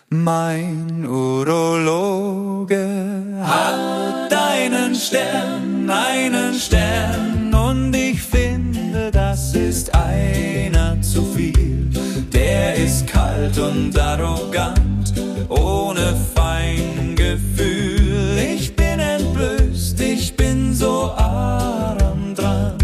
Mein Urologe hat einen Stern, und ich finde, das ist einer zu viel. Der ist kalt und arrogant, ohne Feingefühl. Ich bin entblößt, ich bin so arm dran.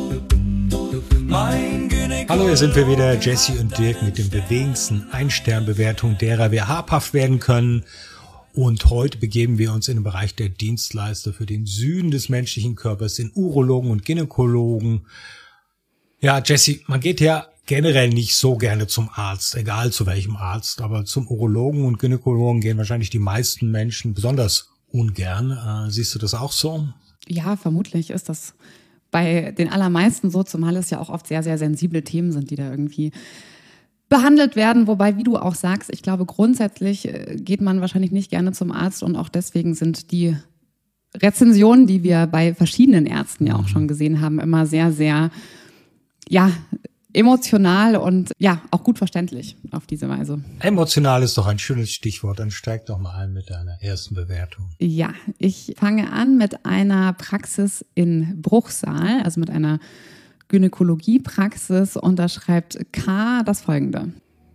Hallo, hier sind wir wieder, Jesse und Dirk mit den bewegendsten Ein-Stern-Bewertungen, derer wir habhaft werden können. Und heute begeben wir uns in den Bereich der Dienstleister für den Süden des menschlichen Körpers, den Urologen und Gynäkologen. Ja, Jesse, man geht ja generell nicht so gerne zum Arzt, egal zu welchem Arzt, aber zum Urologen und Gynäkologen gehen wahrscheinlich die meisten Menschen besonders ungern. Siehst du das auch so? Ja, vermutlich ist das bei den allermeisten so, zumal es ja auch oft sehr, sehr sensible Themen sind, die da irgendwie behandelt werden. Wobei, wie du auch sagst, ich glaube, grundsätzlich geht man wahrscheinlich nicht gerne zum Arzt und auch deswegen sind die Rezensionen, die wir bei verschiedenen Ärzten ja auch schon gesehen haben, immer sehr, sehr, ja, emotional und ja, auch gut verständlich auf diese Weise. Emotional ist doch ein schönes Stichwort. Dann steig doch mal ein mit deiner ersten Bewertung. Ja, ich fange an mit einer Praxis in Bruchsal, also mit einer Gynäkologiepraxis, und da schreibt K. das Folgende.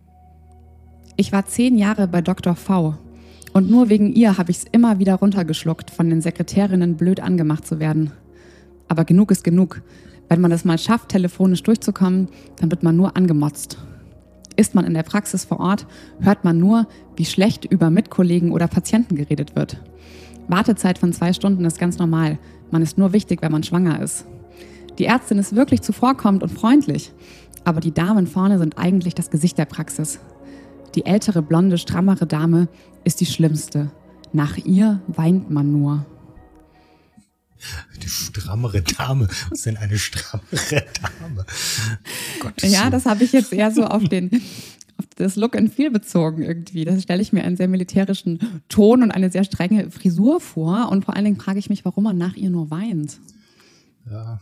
Ich war 10 Jahre bei Dr. V. und nur wegen ihr habe ich es immer wieder runtergeschluckt, von den Sekretärinnen blöd angemacht zu werden. Aber genug ist genug. Wenn man es mal schafft, telefonisch durchzukommen, dann wird man nur angemotzt. Ist man in der Praxis vor Ort, hört man nur, wie schlecht über Mitkollegen oder Patienten geredet wird. Wartezeit von 2 Stunden ist ganz normal. Man ist nur wichtig, wenn man schwanger ist. Die Ärztin ist wirklich zuvorkommend und freundlich. Aber die Damen vorne sind eigentlich das Gesicht der Praxis. Die ältere, blonde, strammere Dame ist die schlimmste. Nach ihr weint man nur. Die strammere Dame. Was ist denn eine strammere Dame? Ja, das habe ich jetzt eher so auf das Look and Feel bezogen irgendwie. Das stelle ich mir einen sehr militärischen Ton und eine sehr strenge Frisur vor. Und vor allen Dingen frage ich mich, warum man nach ihr nur weint. Ja,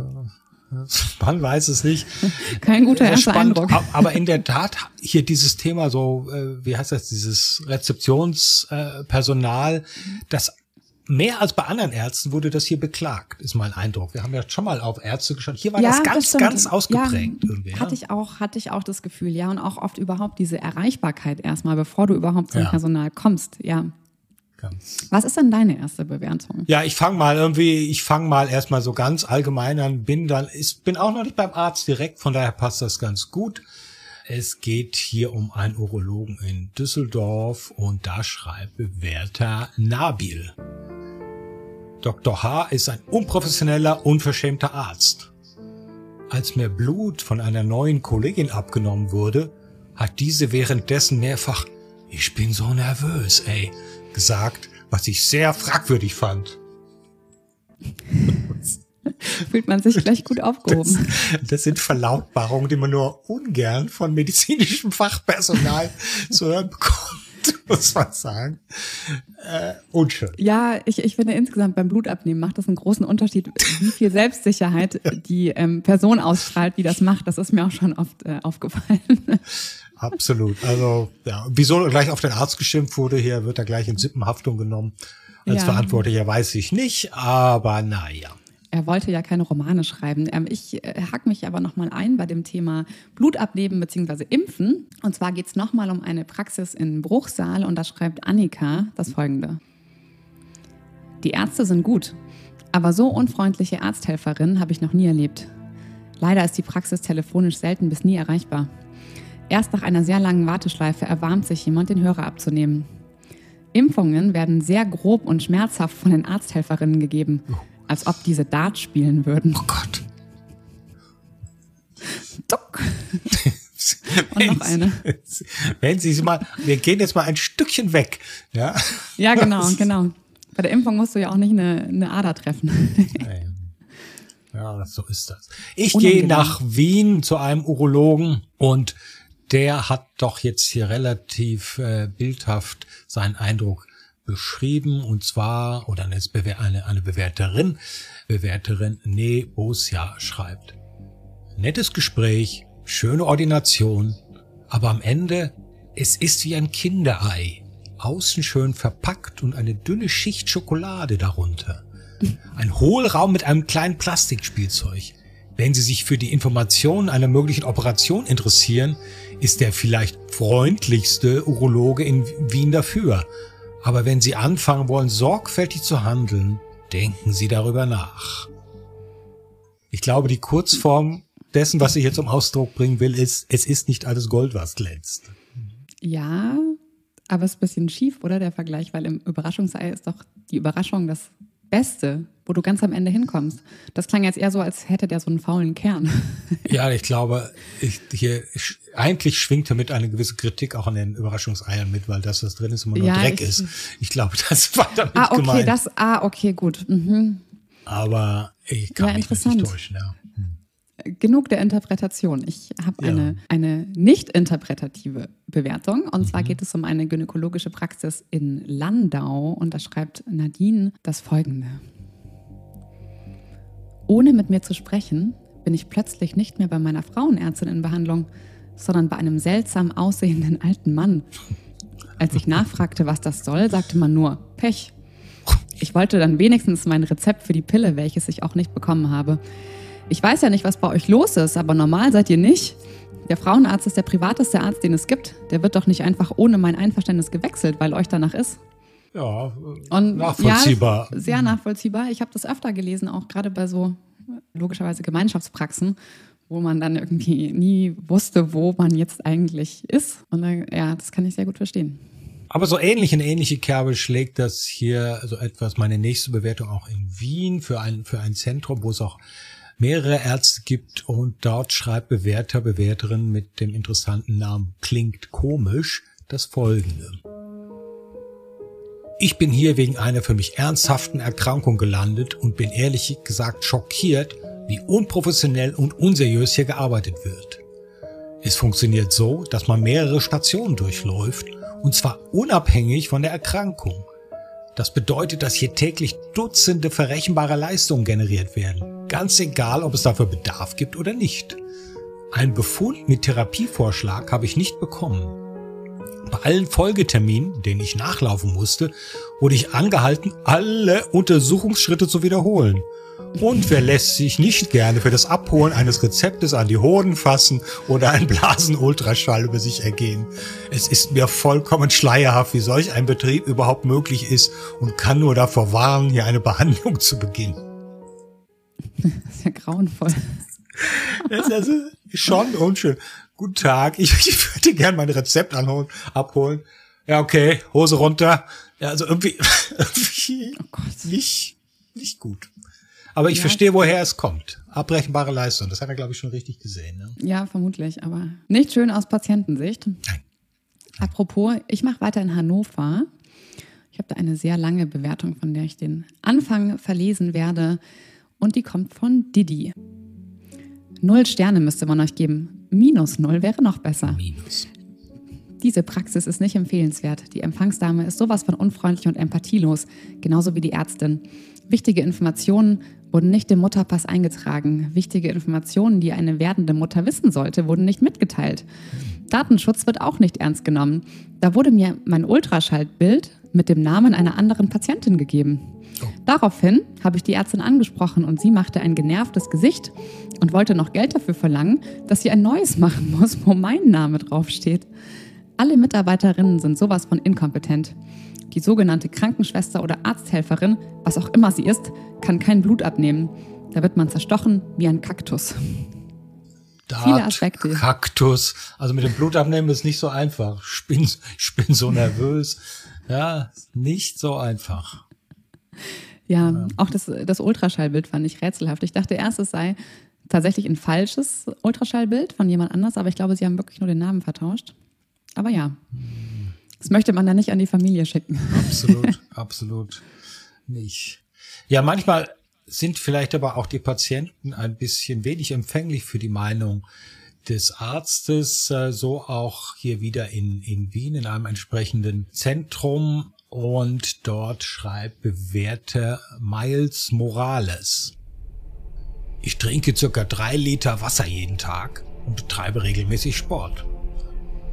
man weiß es nicht. Kein guter erster Eindruck. Aber in der Tat, hier dieses Thema so, wie heißt das, dieses Rezeptionspersonal, das mehr als bei anderen Ärzten wurde das hier beklagt, ist mein Eindruck. Wir haben ja schon mal auf Ärzte geschaut. Hier war das ganz ausgeprägt. Ja, irgendwie, hatte ich auch das Gefühl, ja. Und auch oft überhaupt diese Erreichbarkeit erstmal, bevor du überhaupt zum Personal kommst, ja. Ganz. Was ist denn deine erste Bewertung? Ja, ich fange mal erstmal so ganz allgemein an, bin auch noch nicht beim Arzt direkt, von daher passt das ganz gut. Es geht hier um einen Urologen in Düsseldorf und da schreibt Bewerter Nabil. Dr. H. ist ein unprofessioneller, unverschämter Arzt. Als mir Blut von einer neuen Kollegin abgenommen wurde, hat diese währenddessen mehrfach "Ich bin so nervös, ey" gesagt, was ich sehr fragwürdig fand. Fühlt man sich gleich gut aufgehoben. Das sind Verlautbarungen, die man nur ungern von medizinischem Fachpersonal zu hören bekommt, muss man sagen. Unschön. Ja, ich finde insgesamt beim Blutabnehmen macht das einen großen Unterschied, wie viel Selbstsicherheit die Person ausstrahlt, die das macht. Das ist mir auch schon oft aufgefallen. Absolut. Also, ja, wieso gleich auf den Arzt geschimpft wurde, hier wird er gleich in Sippenhaftung genommen. Als Verantwortlicher weiß ich nicht, aber naja. Er wollte ja keine Romane schreiben. Ich hack mich aber nochmal ein bei dem Thema Blutabnehmen bzw. Impfen. Und zwar geht es nochmal um eine Praxis in Bruchsal und da schreibt Annika das Folgende. Die Ärzte sind gut, aber so unfreundliche Arzthelferinnen habe ich noch nie erlebt. Leider ist die Praxis telefonisch selten bis nie erreichbar. Erst nach einer sehr langen Warteschleife erbarmt sich jemand, den Hörer abzunehmen. Impfungen werden sehr grob und schmerzhaft von den Arzthelferinnen gegeben. Als ob diese Dart spielen würden. Oh Gott. Duck. Und noch eine. Wenn Sie mal, wir gehen jetzt mal ein Stückchen weg. Ja, ja, genau. Bei der Impfung musst du ja auch nicht eine Ader treffen. Ja, so ist das. Ich gehe nach Wien zu einem Urologen und der hat doch jetzt hier relativ bildhaft seinen Eindruck beschrieben, und zwar, oder eine Bewerterin Nebosja schreibt: Nettes Gespräch, schöne Ordination, aber am Ende Es ist wie ein Kinderei, außen schön verpackt und eine dünne Schicht Schokolade darunter. Ein Hohlraum mit einem kleinen Plastikspielzeug. Wenn Sie sich für die Informationen einer möglichen Operation interessieren, ist der vielleicht freundlichste Urologe in Wien dafür. Aber wenn Sie anfangen wollen, sorgfältig zu handeln, denken Sie darüber nach. Ich glaube, die Kurzform dessen, was ich jetzt zum Ausdruck bringen will, ist, es ist nicht alles Gold, was glänzt. Ja, aber es ist ein bisschen schief, oder, der Vergleich? Weil im Überraschungsei ist doch die Überraschung das Beste, wo du ganz am Ende hinkommst. Das klang jetzt eher so, als hätte der so einen faulen Kern. Ja, ich glaube, eigentlich schwingt damit eine gewisse Kritik auch an den Überraschungseiern mit, weil das, was drin ist, immer nur Dreck ist. Ich glaube, das war damit gemeint. Okay, gut. Mhm. Aber ich kann mich nicht täuschen, ja. Genug der Interpretation. Ich habe eine nicht interpretative Bewertung. Und zwar geht es um eine gynäkologische Praxis in Landau. Und da schreibt Nadine das Folgende. Ohne mit mir zu sprechen, bin ich plötzlich nicht mehr bei meiner Frauenärztin in Behandlung, sondern bei einem seltsam aussehenden alten Mann. Als ich nachfragte, was das soll, sagte man nur Pech. Ich wollte dann wenigstens mein Rezept für die Pille, welches ich auch nicht bekommen habe. Ich weiß ja nicht, was bei euch los ist, aber normal seid ihr nicht. Der Frauenarzt ist der privateste Arzt, den es gibt. Der wird doch nicht einfach ohne mein Einverständnis gewechselt, weil euch danach ist. Ja, und nachvollziehbar. Ja, sehr nachvollziehbar. Ich habe das öfter gelesen, auch gerade bei so logischerweise Gemeinschaftspraxen, wo man dann irgendwie nie wusste, wo man jetzt eigentlich ist. Und das kann ich sehr gut verstehen. Aber so in ähnliche Kerbe schlägt das hier so etwas, meine nächste Bewertung auch in Wien für ein Zentrum, wo es auch mehrere Ärzte gibt, und dort schreibt Bewerterin mit dem interessanten Namen Klingt komisch das Folgende. Ich bin hier wegen einer für mich ernsthaften Erkrankung gelandet und bin ehrlich gesagt schockiert, wie unprofessionell und unseriös hier gearbeitet wird. Es funktioniert so, dass man mehrere Stationen durchläuft, und zwar unabhängig von der Erkrankung. Das bedeutet, dass hier täglich Dutzende verrechenbare Leistungen generiert werden. Ganz egal, ob es dafür Bedarf gibt oder nicht. Einen Befund mit Therapievorschlag habe ich nicht bekommen. Bei allen Folgeterminen, denen ich nachlaufen musste, wurde ich angehalten, alle Untersuchungsschritte zu wiederholen. Und wer lässt sich nicht gerne für das Abholen eines Rezeptes an die Hoden fassen oder einen Blasenultraschall über sich ergehen? Es ist mir vollkommen schleierhaft, wie solch ein Betrieb überhaupt möglich ist, und kann nur davor warnen, hier eine Behandlung zu beginnen. Das ist ja grauenvoll. Das ist also schon unschön. Guten Tag, ich würde gerne mein Rezept abholen. Ja, okay, Hose runter. Ja, also irgendwie nicht gut. Aber ich verstehe, woher es kommt. Abrechenbare Leistung, das hat er, glaube ich, schon richtig gesehen. Ne? Ja, vermutlich, aber nicht schön aus Patientensicht. Nein. Apropos, ich mache weiter in Hannover. Ich habe da eine sehr lange Bewertung, von der ich den Anfang verlesen werde. Und die kommt von Didi. 0 Sterne müsste man euch geben. -0 wäre noch besser. Minus. Diese Praxis ist nicht empfehlenswert. Die Empfangsdame ist sowas von unfreundlich und empathielos, genauso wie die Ärztin. Wichtige Informationen wurden nicht im Mutterpass eingetragen. Wichtige Informationen, die eine werdende Mutter wissen sollte, wurden nicht mitgeteilt. Datenschutz wird auch nicht ernst genommen. Da wurde mir mein Ultraschallbild mit dem Namen einer anderen Patientin gegeben. Daraufhin habe ich die Ärztin angesprochen und sie machte ein genervtes Gesicht und wollte noch Geld dafür verlangen, dass sie ein neues machen muss, wo mein Name draufsteht. Alle Mitarbeiterinnen sind sowas von inkompetent. Die sogenannte Krankenschwester oder Arzthelferin, was auch immer sie ist, kann kein Blut abnehmen. Da wird man zerstochen wie ein Kaktus. Viele Aspekte. Kaktus. Also mit dem Blutabnehmen ist nicht so einfach. Ich bin so nervös. Ja, nicht so einfach. Ja, auch das Ultraschallbild fand ich rätselhaft. Ich dachte erst, es sei tatsächlich ein falsches Ultraschallbild von jemand anders, aber ich glaube, sie haben wirklich nur den Namen vertauscht. Aber ja, das möchte man dann nicht an die Familie schicken. Absolut nicht. Ja, manchmal sind vielleicht aber auch die Patienten ein bisschen wenig empfänglich für die Meinung des Arztes, so auch hier wieder in Wien in einem entsprechenden Zentrum. Und dort schreibt Bewerter Miles Morales: Ich trinke ca. 3 Liter Wasser jeden Tag und betreibe regelmäßig Sport.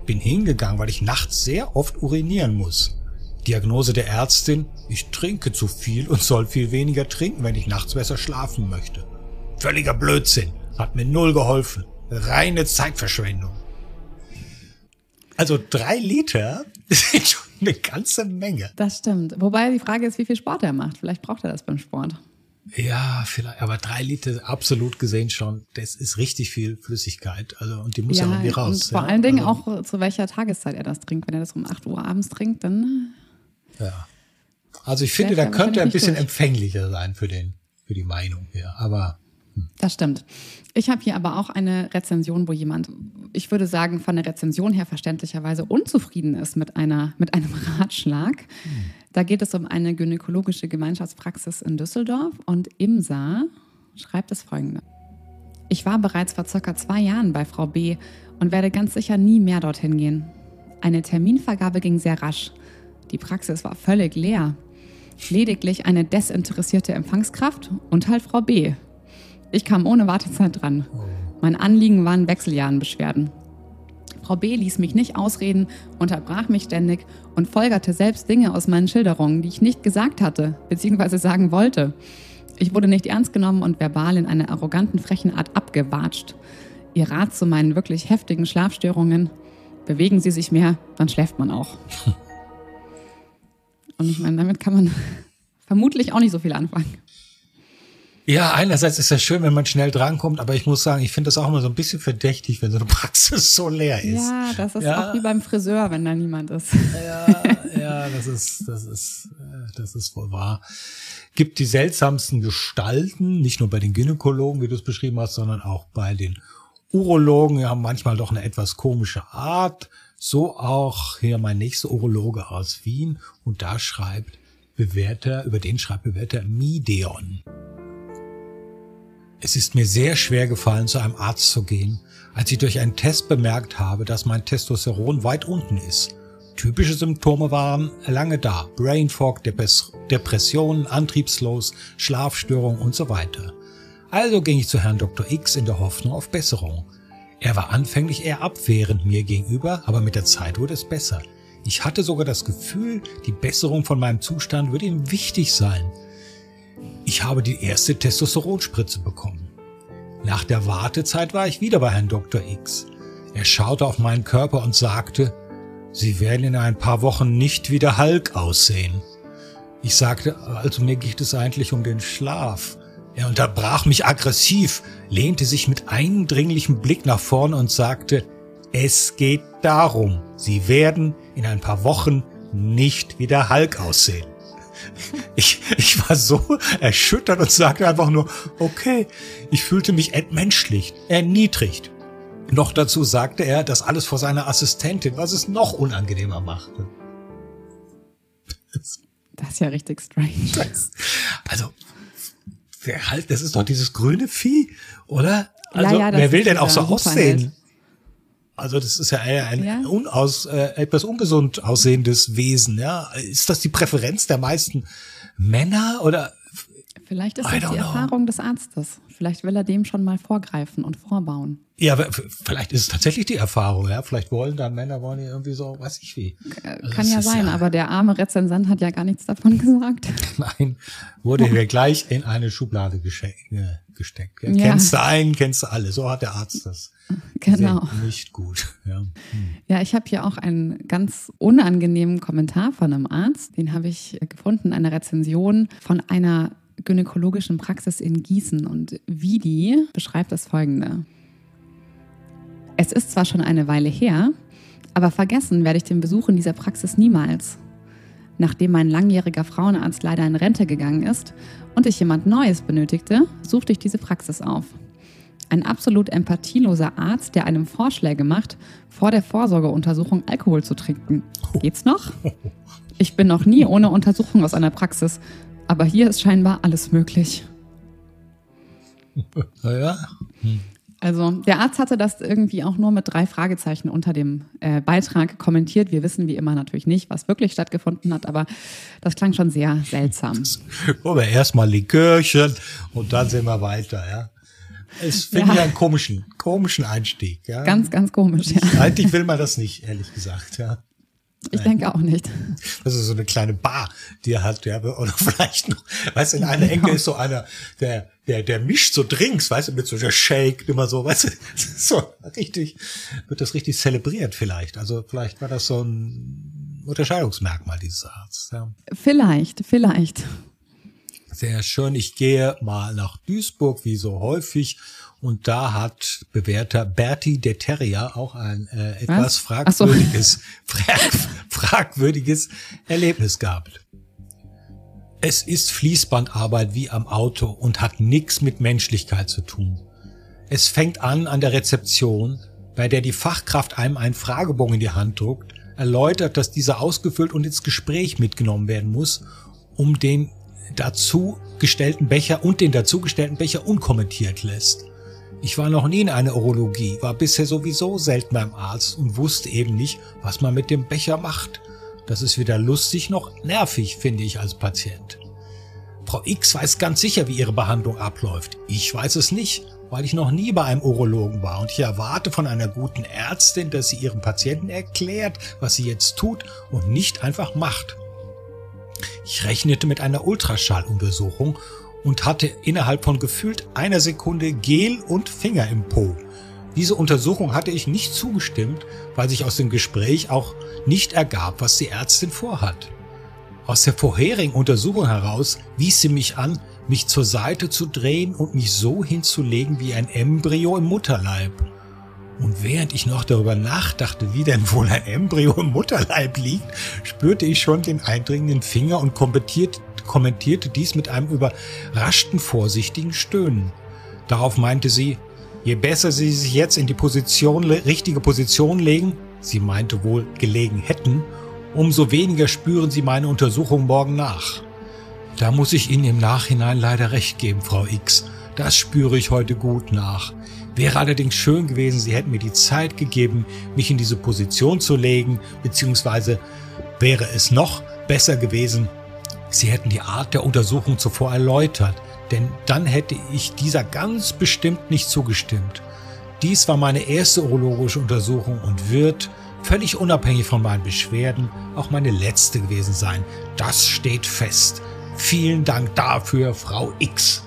Bin hingegangen, weil ich nachts sehr oft urinieren muss. Diagnose der Ärztin: Ich trinke zu viel und soll viel weniger trinken, wenn ich nachts besser schlafen möchte. Völliger Blödsinn. Hat mir 0 geholfen. Reine Zeitverschwendung. Also 3 Liter sind schon eine ganze Menge. Das stimmt. Wobei die Frage ist, wie viel Sport er macht. Vielleicht braucht er das beim Sport. Ja, vielleicht, aber 3 Liter absolut gesehen schon. Das ist richtig viel Flüssigkeit. Also, und die muss ja irgendwie raus. Und vor allen Dingen auch zu welcher Tageszeit er das trinkt. Wenn er das um 8 Uhr abends trinkt, dann... Ja. Also ich finde, da könnte er ein bisschen empfänglicher sein für die Meinung hier. Aber das stimmt. Ich habe hier aber auch eine Rezension, wo jemand, ich würde sagen, von der Rezension her verständlicherweise unzufrieden ist mit einem Ratschlag. Da geht es um eine gynäkologische Gemeinschaftspraxis in Düsseldorf und Imsa schreibt das Folgende. Ich war bereits vor ca. 2 Jahren bei Frau B. und werde ganz sicher nie mehr dorthin gehen. Eine Terminvergabe ging sehr rasch. Die Praxis war völlig leer. Lediglich eine desinteressierte Empfangskraft und halt Frau B. Ich kam ohne Wartezeit dran. Mein Anliegen waren Wechseljahrenbeschwerden. Frau B. ließ mich nicht ausreden, unterbrach mich ständig und folgerte selbst Dinge aus meinen Schilderungen, die ich nicht gesagt hatte, beziehungsweise sagen wollte. Ich wurde nicht ernst genommen und verbal in einer arroganten, frechen Art abgewatscht. Ihr Rat zu meinen wirklich heftigen Schlafstörungen: Bewegen Sie sich mehr, dann schläft man auch. Und ich meine, damit kann man vermutlich auch nicht so viel anfangen. ja, einerseits ist das schön, wenn man schnell drankommt, aber ich muss sagen, ich finde das auch immer so ein bisschen verdächtig, wenn so eine Praxis so leer ist. Ja, das ist auch wie beim Friseur, wenn da niemand ist. Ja, das ist wohl wahr. Gibt die seltsamsten Gestalten, nicht nur bei den Gynäkologen, wie du es beschrieben hast, sondern auch bei den Urologen. Die haben manchmal doch eine etwas komische Art. So auch hier mein nächster Urologe aus Wien. Und da schreibt Bewerter Mideon. Es ist mir sehr schwer gefallen, zu einem Arzt zu gehen, als ich durch einen Test bemerkt habe, dass mein Testosteron weit unten ist. Typische Symptome waren lange da: Brain Fog, Depressionen, antriebslos, Schlafstörungen und so weiter. Also ging ich zu Herrn Dr. X in der Hoffnung auf Besserung. Er war anfänglich eher abwehrend mir gegenüber, aber mit der Zeit wurde es besser. Ich hatte sogar das Gefühl, die Besserung von meinem Zustand würde ihm wichtig sein. Ich habe die erste Testosteronspritze bekommen. Nach der Wartezeit war ich wieder bei Herrn Dr. X. Er schaute auf meinen Körper und sagte: Sie werden in ein paar Wochen nicht wie der Hulk aussehen. Ich sagte: Also mir geht es eigentlich um den Schlaf. Er unterbrach mich aggressiv, lehnte sich mit eindringlichem Blick nach vorne und sagte: Es geht darum, Sie werden in ein paar Wochen nicht wie der Hulk aussehen. Ich war so erschüttert und sagte einfach nur: Okay. Ich fühlte mich entmenschlicht, erniedrigt. Noch dazu sagte er, das alles vor seiner Assistentin, was es noch unangenehmer machte. Das ist ja richtig strange. Das ist doch dieses grüne Vieh, oder? Also, ja, wer will denn auch so Superheld aussehen? Also das ist ja eher ein etwas ungesund aussehendes Wesen. Ja, ist das die Präferenz der meisten Männer oder? Vielleicht ist das die Erfahrung des Arztes. Vielleicht will er dem schon mal vorgreifen und vorbauen. Ja, vielleicht ist es tatsächlich die Erfahrung. Ja, vielleicht wollen Männer irgendwie so, weiß ich wie. Also kann ja sein, aber der arme Rezensent hat ja gar nichts davon gesagt. Nein, wurde hier gleich in eine Schublade gesteckt. Ja. Kennst du einen, kennst du alle. So hat der Arzt das. Genau. Nicht gut. Ja, ja, ich habe hier auch einen ganz unangenehmen Kommentar von einem Arzt. Den habe ich gefunden in einer Rezension von einer gynäkologischen Praxis in Gießen. Und Vidi beschreibt das Folgende: Es ist zwar schon eine Weile her, aber vergessen werde ich den Besuch in dieser Praxis niemals. Nachdem mein langjähriger Frauenarzt leider in Rente gegangen ist und ich jemand Neues benötigte, suchte ich diese Praxis auf. Ein absolut empathieloser Arzt, der einem Vorschläge macht, vor der Vorsorgeuntersuchung Alkohol zu trinken. Geht's noch? Ich bin noch nie ohne Untersuchung aus einer Praxis, aber hier ist scheinbar alles möglich. Ja. Also der Arzt hatte das irgendwie auch nur mit 3 Fragezeichen unter dem Beitrag kommentiert. Wir wissen wie immer natürlich nicht, was wirklich stattgefunden hat, aber das klang schon sehr seltsam. Aber erstmal Likörchen und dann sehen wir weiter, ja. Es finde ich einen komischen Einstieg. Ja. Ganz, ganz komisch, ja. Eigentlich will man das nicht, ehrlich gesagt, ja. Ich denke auch nicht. Das ist so eine kleine Bar, die er hat, ja, oder vielleicht noch, weißt du, in einer Ecke ist so einer, der mischt so Drinks, weißt du, mit so einer Shake, immer so, weißt du, so richtig, wird das richtig zelebriert vielleicht. Also vielleicht war das so ein Unterscheidungsmerkmal dieses Arztes, ja. Vielleicht. Sehr schön. Ich gehe mal nach Duisburg, wie so häufig. Und da hat Bewährter Berti der Terrier auch ein etwas fragwürdiges Erlebnis gehabt. Es ist Fließbandarbeit wie am Auto und hat nichts mit Menschlichkeit zu tun. Es fängt an der Rezeption, bei der die Fachkraft einem einen Fragebogen in die Hand druckt, erläutert, dass dieser ausgefüllt und ins Gespräch mitgenommen werden muss, um den dazu gestellten Becher unkommentiert lässt. Ich war noch nie in einer Urologie, war bisher sowieso selten beim Arzt und wusste eben nicht, was man mit dem Becher macht. Das ist weder lustig noch nervig, finde ich als Patient. Frau X weiß ganz sicher, wie ihre Behandlung abläuft. Ich weiß es nicht, weil ich noch nie bei einem Urologen war und ich erwarte von einer guten Ärztin, dass sie ihrem Patienten erklärt, was sie jetzt tut und nicht einfach macht. Ich rechnete mit einer Ultraschalluntersuchung und hatte innerhalb von gefühlt einer Sekunde Gel und Finger im Po. Diese Untersuchung hatte ich nicht zugestimmt, weil sich aus dem Gespräch auch nicht ergab, was die Ärztin vorhat. Aus der vorherigen Untersuchung heraus wies sie mich an, mich zur Seite zu drehen und mich so hinzulegen wie ein Embryo im Mutterleib. Und während ich noch darüber nachdachte, wie denn wohl ein Embryo im Mutterleib liegt, spürte ich schon den eindringenden Finger und kommentierte dies mit einem überraschten, vorsichtigen Stöhnen. Darauf meinte sie, je besser Sie sich jetzt in die richtige Position legen, sie meinte wohl gelegen hätten, umso weniger spüren Sie meine Untersuchung morgen nach. Da muss ich Ihnen im Nachhinein leider recht geben, Frau X. Das spüre ich heute gut nach. Wäre allerdings schön gewesen, Sie hätten mir die Zeit gegeben, mich in diese Position zu legen, beziehungsweise wäre es noch besser gewesen, Sie hätten die Art der Untersuchung zuvor erläutert, denn dann hätte ich dieser ganz bestimmt nicht zugestimmt. Dies war meine erste urologische Untersuchung und wird, völlig unabhängig von meinen Beschwerden, auch meine letzte gewesen sein. Das steht fest. Vielen Dank dafür, Frau X.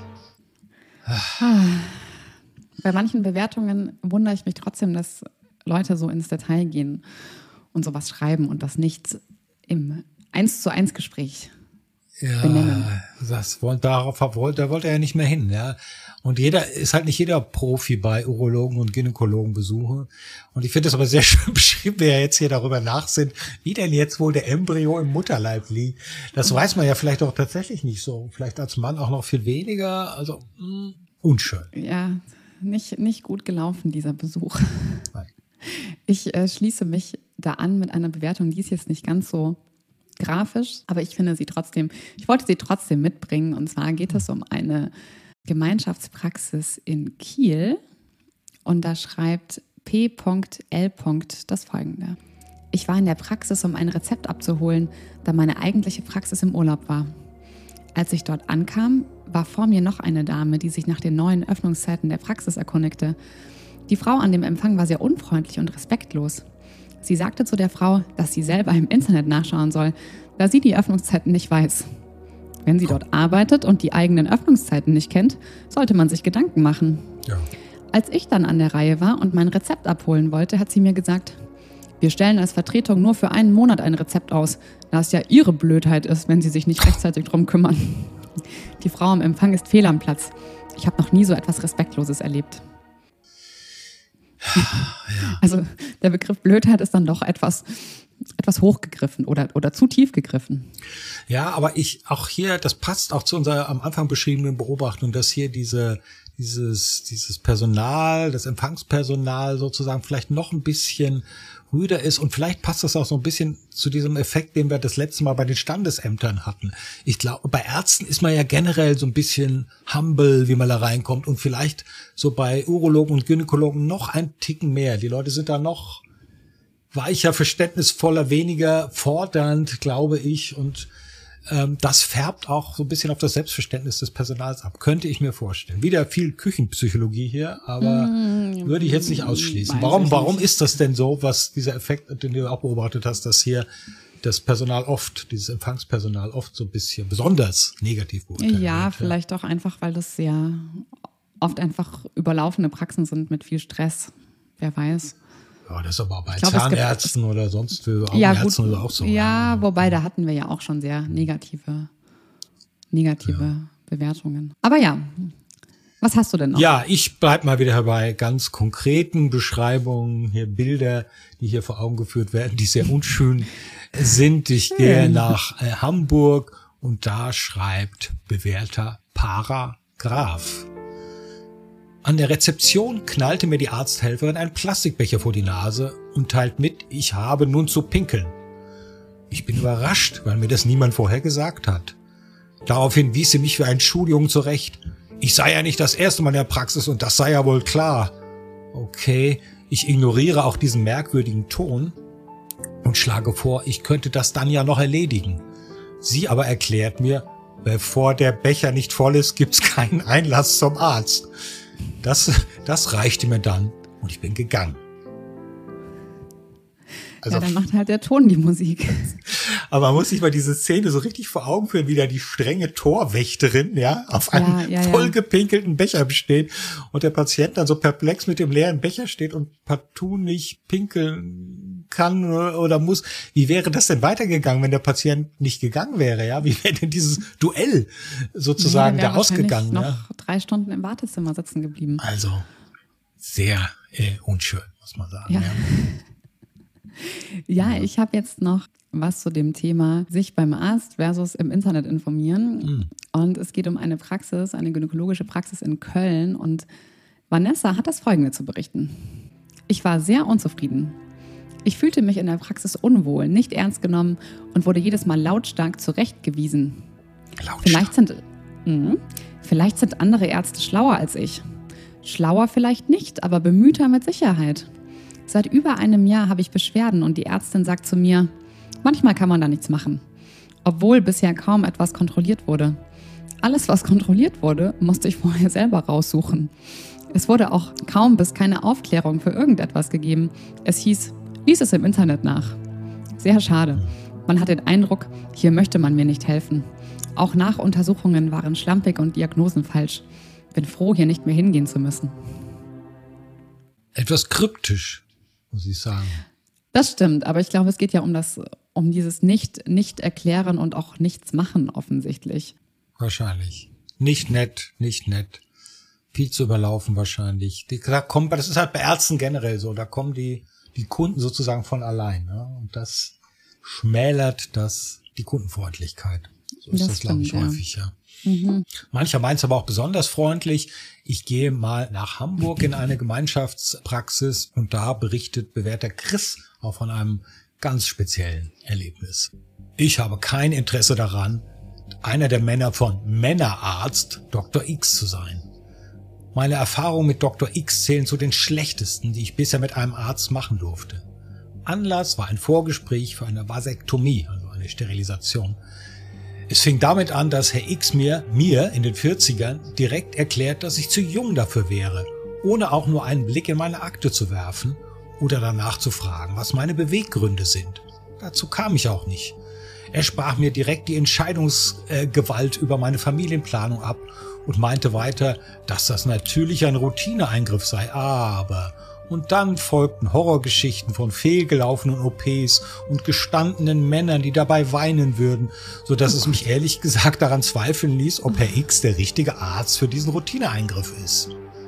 Bei manchen Bewertungen wundere ich mich trotzdem, dass Leute so ins Detail gehen und sowas schreiben und das nicht im 1:1 Gespräch benennen. Da wollte er ja nicht mehr hin, ja. Und ist halt nicht jeder Profi bei Urologen und Gynäkologenbesuche. Und ich finde das aber sehr schön beschrieben, wie er jetzt hier darüber nachsinnt, wie denn jetzt wohl der Embryo im Mutterleib liegt. Das weiß man ja vielleicht auch tatsächlich nicht so. Vielleicht als Mann auch noch viel weniger. Also, unschön. Ja, nicht gut gelaufen, dieser Besuch. Nein. Ich schließe mich da an mit einer Bewertung, die ist jetzt nicht ganz so grafisch, aber ich wollte sie trotzdem mitbringen. Und zwar geht es um eine Gemeinschaftspraxis in Kiel und da schreibt P.L. das Folgende. Ich war in der Praxis, um ein Rezept abzuholen, da meine eigentliche Praxis im Urlaub war. Als ich dort ankam, war vor mir noch eine Dame, die sich nach den neuen Öffnungszeiten der Praxis erkundigte. Die Frau an dem Empfang war sehr unfreundlich und respektlos. Sie sagte zu der Frau, dass sie selber im Internet nachschauen soll, da sie die Öffnungszeiten nicht weiß. Wenn sie dort arbeitet und die eigenen Öffnungszeiten nicht kennt, sollte man sich Gedanken machen. Ja. Als ich dann an der Reihe war und mein Rezept abholen wollte, hat sie mir gesagt, wir stellen als Vertretung nur für einen Monat ein Rezept aus, da es ja ihre Blödheit ist, wenn sie sich nicht rechtzeitig drum kümmern. Die Frau am Empfang ist fehl am Platz. Ich habe noch nie so etwas Respektloses erlebt. Ja. Also der Begriff Blödheit ist dann doch etwas hochgegriffen oder zu tief gegriffen. Ja, aber auch hier, das passt auch zu unserer am Anfang beschriebenen Beobachtung, dass hier dieses Personal, das Empfangspersonal sozusagen vielleicht noch ein bisschen rüder ist und vielleicht passt das auch so ein bisschen zu diesem Effekt, den wir das letzte Mal bei den Standesämtern hatten. Ich glaube, bei Ärzten ist man ja generell so ein bisschen humble, wie man da reinkommt und vielleicht so bei Urologen und Gynäkologen noch ein Ticken mehr. Die Leute sind da noch weicher, verständnisvoller, weniger fordernd, glaube ich, und Das färbt auch so ein bisschen auf das Selbstverständnis des Personals ab. Könnte ich mir vorstellen. Wieder viel Küchenpsychologie hier, aber würde ich jetzt nicht ausschließen. Warum ist das denn so, was dieser Effekt, den du auch beobachtet hast, dass hier das Personal oft, dieses Empfangspersonal oft so ein bisschen besonders negativ beurteilt wird? Ja, vielleicht auch einfach, weil das sehr oft einfach überlaufene Praxen sind mit viel Stress. Wer weiß. Ja, das ist aber bei Zahnärzten oder sonst für Augenärzten oder auch so. Ja, wobei, da hatten wir ja auch schon sehr negative Bewertungen. Aber ja, was hast du denn noch? Ja, ich bleib mal wieder bei ganz konkreten Beschreibungen, hier Bilder, die hier vor Augen geführt werden, die sehr unschön sind. Ich gehe nach Hamburg und da schreibt bewährter Paragraph. An der Rezeption knallte mir die Arzthelferin einen Plastikbecher vor die Nase und teilt mit, ich habe nun zu pinkeln. Ich bin überrascht, weil mir das niemand vorher gesagt hat. Daraufhin wies sie mich für einen Schuljungen zurecht. Ich sei ja nicht das erste Mal in der Praxis und das sei ja wohl klar. Okay, ich ignoriere auch diesen merkwürdigen Ton und schlage vor, ich könnte das dann ja noch erledigen. Sie aber erklärt mir, bevor der Becher nicht voll ist, gibt's keinen Einlass zum Arzt. Das reichte mir dann und ich bin gegangen. Also, ja, dann macht halt der Ton die Musik. Aber man muss sich mal diese Szene so richtig vor Augen führen, wie da die strenge Torwächterin auf einem vollgepinkelten Becher besteht und der Patient dann so perplex mit dem leeren Becher steht und partout nicht pinkeln kann oder muss. Wie wäre das denn weitergegangen, wenn der Patient nicht gegangen wäre? Ja, wie wäre denn dieses Duell sozusagen da ausgegangen? Noch 3 Stunden im Wartezimmer sitzen geblieben. Also sehr unschön, muss man sagen. Ja. Ja, ich habe jetzt noch was zu dem Thema sich beim Arzt versus im Internet informieren. Und es geht um eine Praxis, eine gynäkologische Praxis in Köln. Und Vanessa hat das Folgende zu berichten. Ich war sehr unzufrieden. Ich fühlte mich in der Praxis unwohl, nicht ernst genommen und wurde jedes Mal lautstark zurechtgewiesen. Vielleicht sind andere Ärzte schlauer als ich. Schlauer vielleicht nicht, aber bemühter mit Sicherheit. Seit über einem Jahr habe ich Beschwerden und die Ärztin sagt zu mir, manchmal kann man da nichts machen, obwohl bisher kaum etwas kontrolliert wurde. Alles, was kontrolliert wurde, musste ich vorher selber raussuchen. Es wurde auch kaum bis keine Aufklärung für irgendetwas gegeben. Es hieß, lies es im Internet nach. Sehr schade. Man hat den Eindruck, hier möchte man mir nicht helfen. Auch Nachuntersuchungen waren schlampig und Diagnosen falsch. Bin froh, hier nicht mehr hingehen zu müssen. Etwas kryptisch, muss ich sagen. Das stimmt, aber ich glaube, es geht ja um dieses nicht erklären und auch nichts machen offensichtlich. Wahrscheinlich. Nicht nett. Viel zu überlaufen wahrscheinlich. Das ist halt bei Ärzten generell so, da kommen die Kunden sozusagen von allein. Ne? Und das schmälert die Kundenfreundlichkeit. So ist das glaube ich, häufig, ja. Mhm. Mancher meint es aber auch besonders freundlich. Ich gehe mal nach Hamburg in eine Gemeinschaftspraxis und da berichtet bewährter Chris auch von einem ganz speziellen Erlebnis. Ich habe kein Interesse daran, einer der Männer von Männerarzt Dr. X zu sein. Meine Erfahrungen mit Dr. X zählen zu den schlechtesten, die ich bisher mit einem Arzt machen durfte. Anlass war ein Vorgespräch für eine Vasektomie, also eine Sterilisation. Es fing damit an, dass Herr X mir in den 40ern direkt erklärt, dass ich zu jung dafür wäre, ohne auch nur einen Blick in meine Akte zu werfen oder danach zu fragen, was meine Beweggründe sind. Dazu kam ich auch nicht. Er sprach mir direkt die Entscheidungsgewalt über meine Familienplanung ab und meinte weiter, dass das natürlich ein Routineeingriff sei, aber... Und dann folgten Horrorgeschichten von fehlgelaufenen OPs und gestandenen Männern, die dabei weinen würden, so dass es mich ehrlich gesagt daran zweifeln ließ, ob Herr X der richtige Arzt für diesen Routineeingriff ist.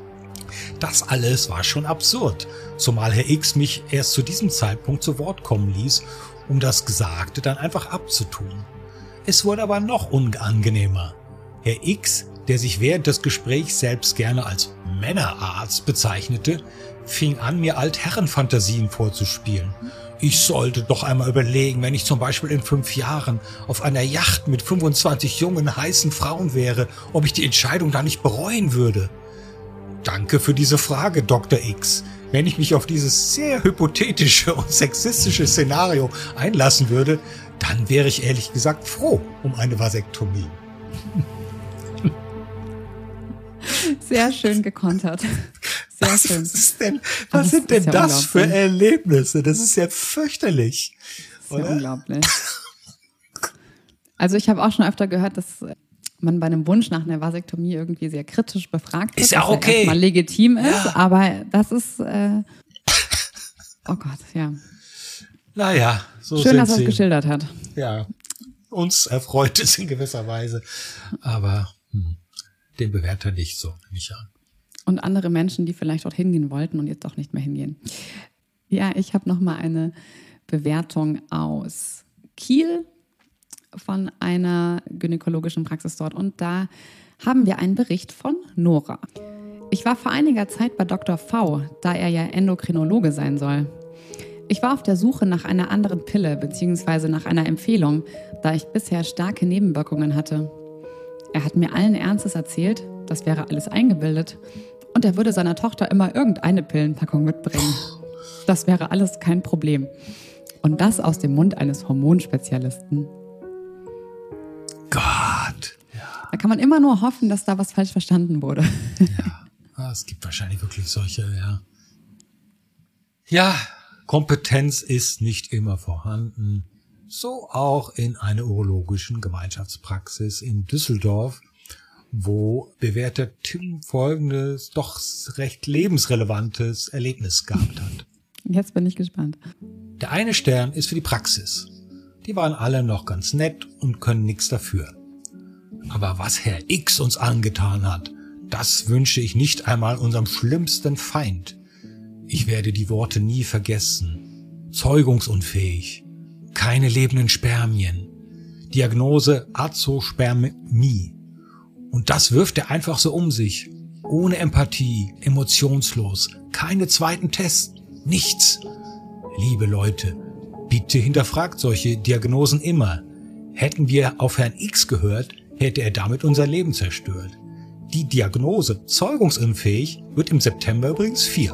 Das alles war schon absurd, zumal Herr X mich erst zu diesem Zeitpunkt zu Wort kommen ließ, um das Gesagte dann einfach abzutun. Es wurde aber noch unangenehmer. Herr X, der sich während des Gesprächs selbst gerne als Männerarzt bezeichnete, fing an, mir Altherrenfantasien vorzuspielen. Ich sollte doch einmal überlegen, wenn ich zum Beispiel in 5 Jahren auf einer Yacht mit 25 jungen, heißen Frauen wäre, ob ich die Entscheidung da nicht bereuen würde. Danke für diese Frage, Dr. X. Wenn ich mich auf dieses sehr hypothetische und sexistische Szenario einlassen würde, dann wäre ich ehrlich gesagt froh um eine Vasektomie. Sehr schön gekontert. Sehr schön. Was sind denn das für Erlebnisse? Das ist ja fürchterlich. Das ist ja unglaublich. Also ich habe auch schon öfter gehört, dass man bei einem Wunsch nach einer Vasektomie irgendwie sehr kritisch befragt wird. Ist ja okay. Was erstmal legitim ist, aber das ist, oh Gott, ja. Naja, so schön, sind dass er sie. es geschildert hat. Ja, uns erfreut es in gewisser Weise, aber den Bewerter nicht so, nicht an. Und andere Menschen, die vielleicht dorthin gehen wollten und jetzt doch nicht mehr hingehen. Ja, ich habe noch mal eine Bewertung aus Kiel von einer gynäkologischen Praxis dort. Und da haben wir einen Bericht von Nora. Ich war vor einiger Zeit bei Dr. V, da er ja Endokrinologe sein soll. Ich war auf der Suche nach einer anderen Pille bzw. nach einer Empfehlung, da ich bisher starke Nebenwirkungen hatte. Er hat mir allen Ernstes erzählt, das wäre alles eingebildet und er würde seiner Tochter immer irgendeine Pillenpackung mitbringen. Das wäre alles kein Problem. Und das aus dem Mund eines Hormonspezialisten. Gott. Ja. Da kann man immer nur hoffen, dass da was falsch verstanden wurde. Ja, es gibt wahrscheinlich wirklich solche, ja. Ja, Kompetenz ist nicht immer vorhanden. So auch in einer urologischen Gemeinschaftspraxis in Düsseldorf, wo bewährter Tim folgendes, doch recht lebensrelevantes Erlebnis gehabt hat. Jetzt bin ich gespannt. Der eine Stern ist für die Praxis. Die waren alle noch ganz nett und können nichts dafür. Aber was Herr X uns angetan hat, das wünsche ich nicht einmal unserem schlimmsten Feind. Ich werde die Worte nie vergessen. Zeugungsunfähig. Keine lebenden Spermien. Diagnose Azospermie. Und das wirft er einfach so um sich. Ohne Empathie, emotionslos. Keine zweiten Tests. Nichts. Liebe Leute, bitte hinterfragt solche Diagnosen immer. Hätten wir auf Herrn X gehört, hätte er damit unser Leben zerstört. Die Diagnose zeugungsunfähig wird im September übrigens 4.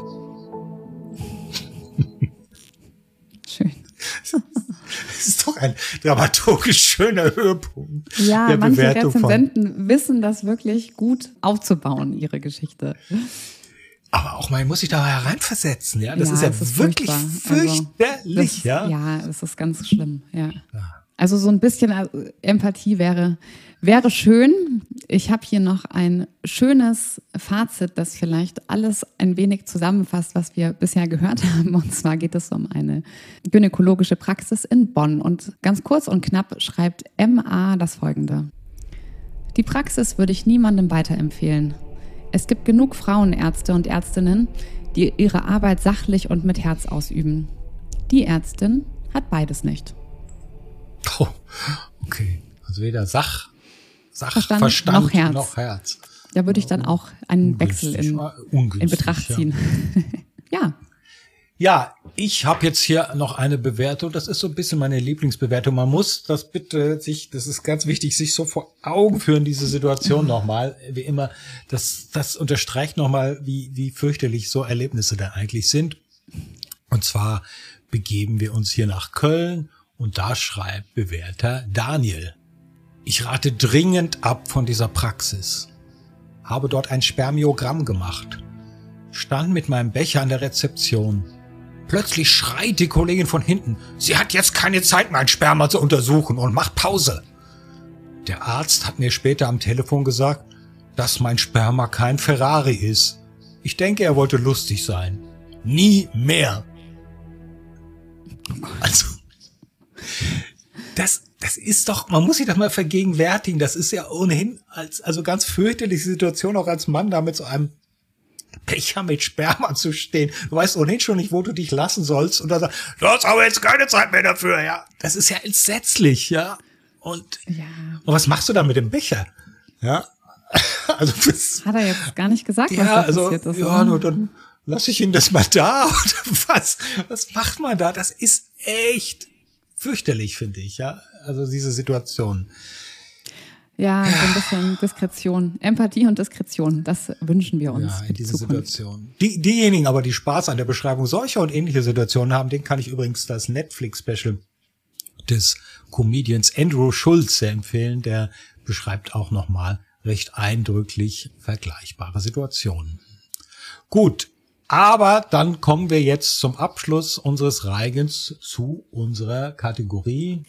Schön. Das ist doch ein dramaturgisch schöner Höhepunkt. Ja, der manche Bewertung Rezensenten wissen das wirklich gut aufzubauen, ihre Geschichte. Aber auch man muss sich da hereinversetzen, ja. Das Ja, ist ja es ist wirklich fürchterlich, ja. ja. Ja, es ist ganz schlimm, ja. Also so ein bisschen Empathie wäre schön. Ich habe hier noch ein schönes Fazit, das vielleicht alles ein wenig zusammenfasst, was wir bisher gehört haben. Und zwar geht es um eine gynäkologische Praxis in Bonn. Und ganz kurz und knapp schreibt MA das Folgende. Die Praxis würde ich niemandem weiterempfehlen. Es gibt genug Frauenärzte und Ärztinnen, die ihre Arbeit sachlich und mit Herz ausüben. Die Ärztin hat beides nicht. Oh, okay. Also weder Verstand noch Herz. Da würde ich dann auch einen Wechsel in Betracht ziehen. Ja. Ja, ich habe jetzt hier noch eine Bewertung. Das ist so ein bisschen meine Lieblingsbewertung. Man muss das bitte das ist ganz wichtig, sich so vor Augen führen, diese Situation nochmal. Wie immer, das unterstreicht nochmal, wie fürchterlich so Erlebnisse dann eigentlich sind. Und zwar begeben wir uns hier nach Köln und da schreibt Bewerter Daniel. Ich rate dringend ab von dieser Praxis. Habe dort ein Spermiogramm gemacht. Stand mit meinem Becher an der Rezeption. Plötzlich schreit die Kollegin von hinten, sie hat jetzt keine Zeit, mein Sperma zu untersuchen und macht Pause. Der Arzt hat mir später am Telefon gesagt, dass mein Sperma kein Ferrari ist. Ich denke, er wollte lustig sein. Nie mehr. Also, das ist doch, man muss sich das mal vergegenwärtigen, das ist ja ohnehin also ganz fürchterliche Situation, auch als Mann da mit so einem Becher mit Sperma zu stehen. Du weißt ohnehin schon nicht, wo du dich lassen sollst. Und dann sagst du hast aber jetzt keine Zeit mehr dafür, ja. Das ist ja entsetzlich, ja. Und was machst du da mit dem Becher? Ja. Also das hat er jetzt gar nicht gesagt, ja, was da passiert ist. Ja, nur dann lasse ich ihn das mal da. Oder was macht man da? Das ist echt fürchterlich, finde ich, ja. Also diese Situation. Ja, so ein bisschen Diskretion. Empathie und Diskretion, das wünschen wir uns. Ja, in dieser Situation. Diejenigen aber, die Spaß an der Beschreibung solcher und ähnlicher Situationen haben, denen kann ich übrigens das Netflix-Special des Comedians Andrew Schulze empfehlen. Der beschreibt auch nochmal recht eindrücklich vergleichbare Situationen. Gut, aber dann kommen wir jetzt zum Abschluss unseres Reigens zu unserer Kategorie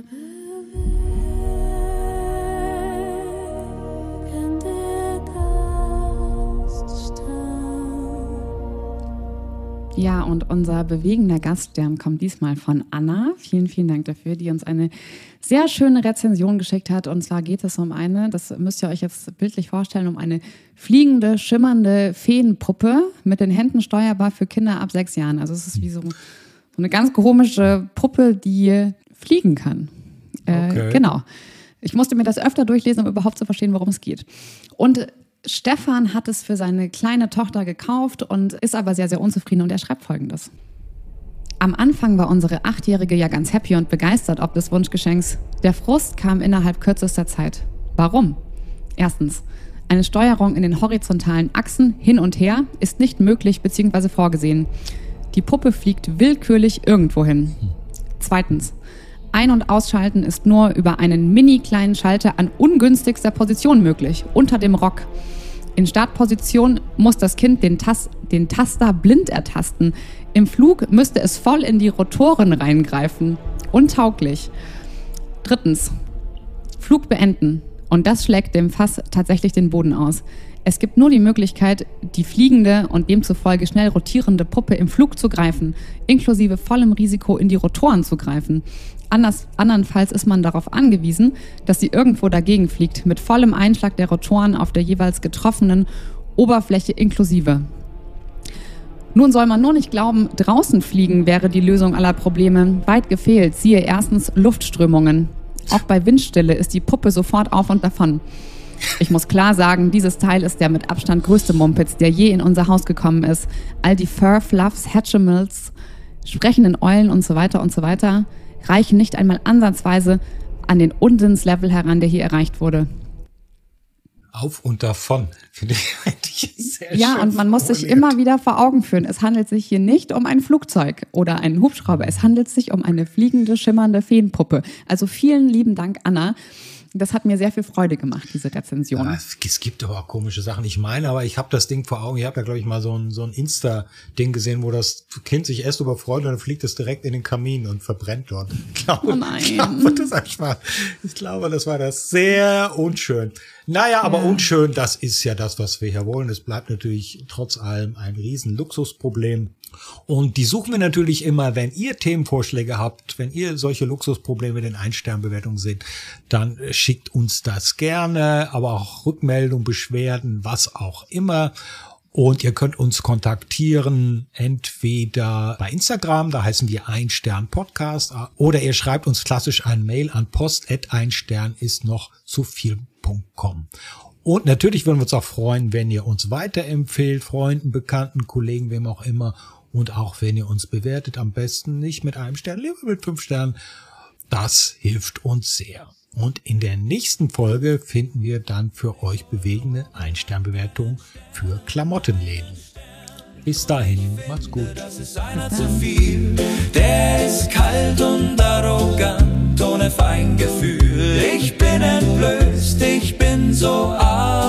Ja, und unser bewegender Gaststern kommt diesmal von Anna. Vielen, vielen Dank dafür, die uns eine sehr schöne Rezension geschickt hat. Und zwar geht es um das müsst ihr euch jetzt bildlich vorstellen, um eine fliegende, schimmernde Feenpuppe mit den Händen steuerbar für Kinder ab 6 Jahren. Also es ist wie so eine ganz komische Puppe, die fliegen kann. Okay. Genau. Ich musste mir das öfter durchlesen, um überhaupt zu verstehen, worum es geht. Und Stefan hat es für seine kleine Tochter gekauft und ist aber sehr, sehr unzufrieden und er schreibt Folgendes. Am Anfang war unsere 8-Jährige ja ganz happy und begeistert ob des Wunschgeschenks. Der Frust kam innerhalb kürzester Zeit. Warum? Erstens, eine Steuerung in den horizontalen Achsen hin und her ist nicht möglich bzw. vorgesehen. Die Puppe fliegt willkürlich irgendwo hin. Zweitens, Ein- und Ausschalten ist nur über einen mini-kleinen Schalter an ungünstigster Position möglich, unter dem Rock. In Startposition muss das Kind den Taster blind ertasten. Im Flug müsste es voll in die Rotoren reingreifen. Untauglich. Drittens, Flug beenden. Und das schlägt dem Fass tatsächlich den Boden aus. Es gibt nur die Möglichkeit, die fliegende und demzufolge schnell rotierende Puppe im Flug zu greifen, inklusive vollem Risiko in die Rotoren zu greifen. Andernfalls ist man darauf angewiesen, dass sie irgendwo dagegen fliegt, mit vollem Einschlag der Rotoren auf der jeweils getroffenen Oberfläche inklusive. Nun soll man nur nicht glauben, draußen fliegen wäre die Lösung aller Probleme. Weit gefehlt, siehe erstens Luftströmungen. Auch bei Windstille ist die Puppe sofort auf und davon. Ich muss klar sagen, dieses Teil ist der mit Abstand größte Mumpitz, der je in unser Haus gekommen ist. All die Fur-Fluffs, Hatchimals, sprechenden Eulen und so weiter reichen nicht einmal ansatzweise an den Unsinnslevel heran, der hier erreicht wurde. Auf und davon, finde ich sehr Ja, schön und man muss sich immer wieder vor Augen führen, es handelt sich hier nicht um ein Flugzeug oder einen Hubschrauber, es handelt sich um eine fliegende, schimmernde Feenpuppe. Also vielen lieben Dank, Anna. Das hat mir sehr viel Freude gemacht, diese Rezension. Ja, es gibt aber auch komische Sachen. Ich meine, aber ich habe das Ding vor Augen. Ich habe ja, glaube ich, mal so ein Insta-Ding gesehen, wo das Kind sich erst überfreut und dann fliegt es direkt in den Kamin und verbrennt dort. Ich glaube, das war das sehr unschön. Naja, aber unschön, das ist ja das, was wir hier wollen. Es bleibt natürlich trotz allem ein riesen Luxusproblem. Und die suchen wir natürlich immer, wenn ihr Themenvorschläge habt, wenn ihr solche Luxusprobleme in den 1-Stern-Bewertungen seht, dann schickt uns das gerne, aber auch Rückmeldungen, Beschwerden, was auch immer. Und ihr könnt uns kontaktieren, entweder bei Instagram, da heißen wir 1-Stern-Podcast, oder ihr schreibt uns klassisch ein Mail an post@1stern-ist-noch-zu-viel.com. Und natürlich würden wir uns auch freuen, wenn ihr uns weiterempfehlt, Freunden, Bekannten, Kollegen, wem auch immer. Und auch wenn ihr uns bewertet, am besten nicht mit 1 Stern, lieber mit 5 Sternen. Das hilft uns sehr. Und in der nächsten Folge finden wir dann für euch bewegende 1-Stern-Bewertungen für Klamottenläden. Bis dahin, macht's gut. Das ist einer zu viel. Der ist kalt und arrogant, ohne Feingefühl. Ich bin entblößt, ich bin so arm.